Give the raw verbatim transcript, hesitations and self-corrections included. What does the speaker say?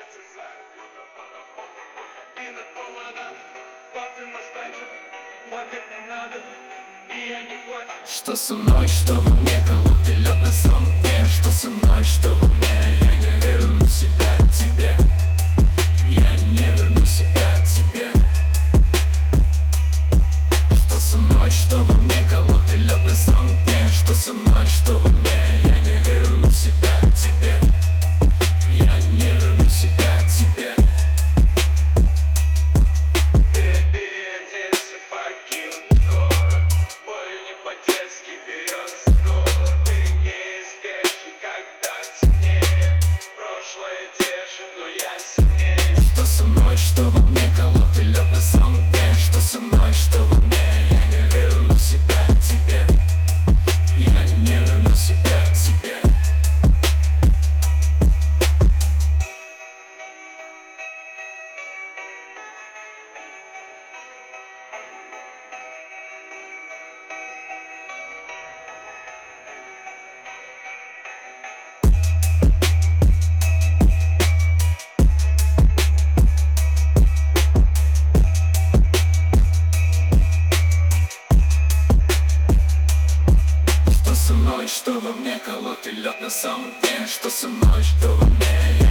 И на повода папы настанет, плакать не надо, и я не плачу. Что со мной, что во мне, колотый лед на солнце. Что со мной, что во мне, я не верну себя тебе. Я не верну себя тебе. Что со мной, что во мне, колотый лед на солнце. Что со мной, что во мне, я не верну себя тебе. Я не верну себя тебе. Что со мной, что во мне, колотый лед на солнце. Что со мной, что во мне, я не верну себя тебе. Я не верну себя тебе. Что со мной, что во мне, колотый лед на самом дне. Что со мной, что во мне,